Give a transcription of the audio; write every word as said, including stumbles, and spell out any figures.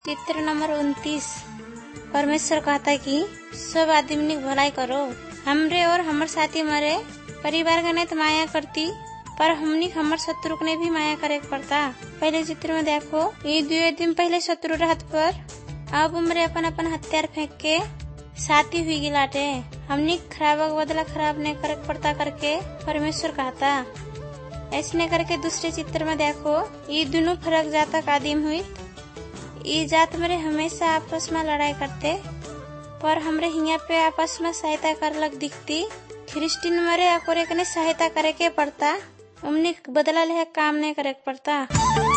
चित्र नंबर उनतीस। परमेश्वर कहता कि सब आदमी की भलाई करो। हमरे और हमर साथी मरे परिवार का नहीं तो माया करती, पर हमनी हमर शत्रु ने भी माया करे पड़ता। पहले चित्र में देखो, ये दो दिन पहले शत्रु रहत पर अब उम्रे अपन अपन हथियार फेंक के साथी हुई गिलाटे। हमनी खराब का बदला खराब नहीं करे पड़ता करके परमेश्वर कहता। ऐसने करके दूसरे चित्र में देखो, ये दोनों फर्क जाता कादिम हुई। ये जात मेरे हमेशा आपस में लड़ाई करते, पर हमरे हिया पे आपस में सहायता कर लग दिखती। ख्रिस्टिन मरे अकोरे कने सहायता करे के पड़ता, उमने बदला ले काम नहीं करे पड़ता।